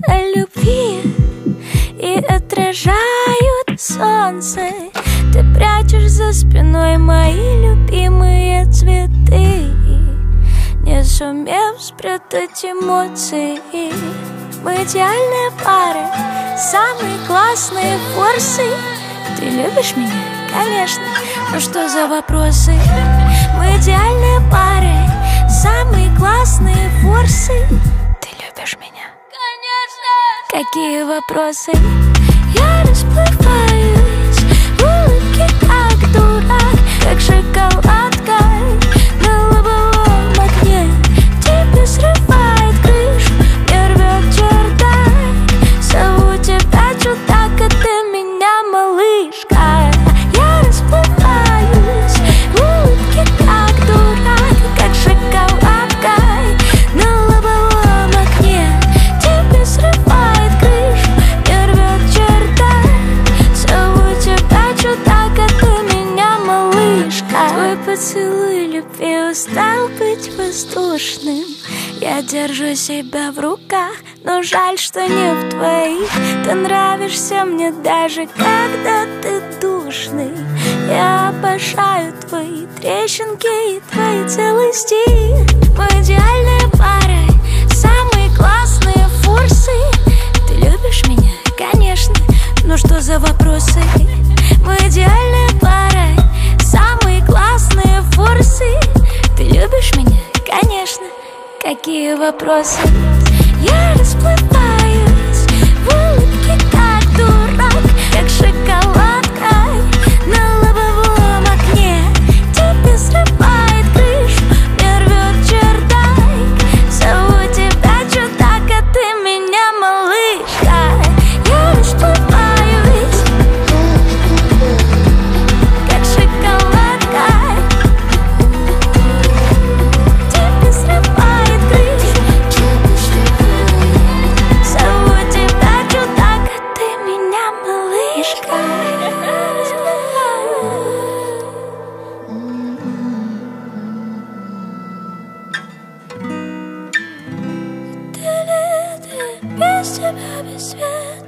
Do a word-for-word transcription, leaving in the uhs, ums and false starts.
облака любви и отражают солнце. Ты прячешь за спиной мои любимые цветы, не сумев спрятать эмоции. Мы идеальная пара, самые классные форсы. Ты любишь меня? Конечно. Ну что за вопросы? Мы идеальная пара, самые классные форсы. Ты любишь меня? Конечно. Какие вопросы? Я расплываюсь в улыбке, как дурак, как шоколадка на лобовом окне. Тебе срывает крышу, мне рвет чердак. Зову тебя чудак, а ты меня малышка. Я расплываюсь в улыбке, как дурак, как шоколадка на лобовом окне. Тебе срывает крышу, мне рвет чердак. Зову тебя чудак, а ты меня малышка. Твой поцелуй любви устал быть воздушным. Я держу себя в руках, но жаль, что не в твоих. Ты нравишься мне даже когда ты душный. Я обожаю твои трещинки и твои целый стих. Мы идеальная пара, самые классные форсы. Ты любишь меня? Конечно. Ну что за вопросы? Мы идеальная пара, самые классные форсы. Ты любишь меня? Конечно. Какие вопросы? Я расплываюсь в улыбке, как дурак, как шоколадка на лобовом окне. Тебе срывает крышу, мне рвет чердак. Зову тебя чудак, а ты меня малышка. Я расплываюсь, как шоколадка. Тебе срывает крышу. Зову тебя чудак, а ты меня малышка. Без тебя, без света.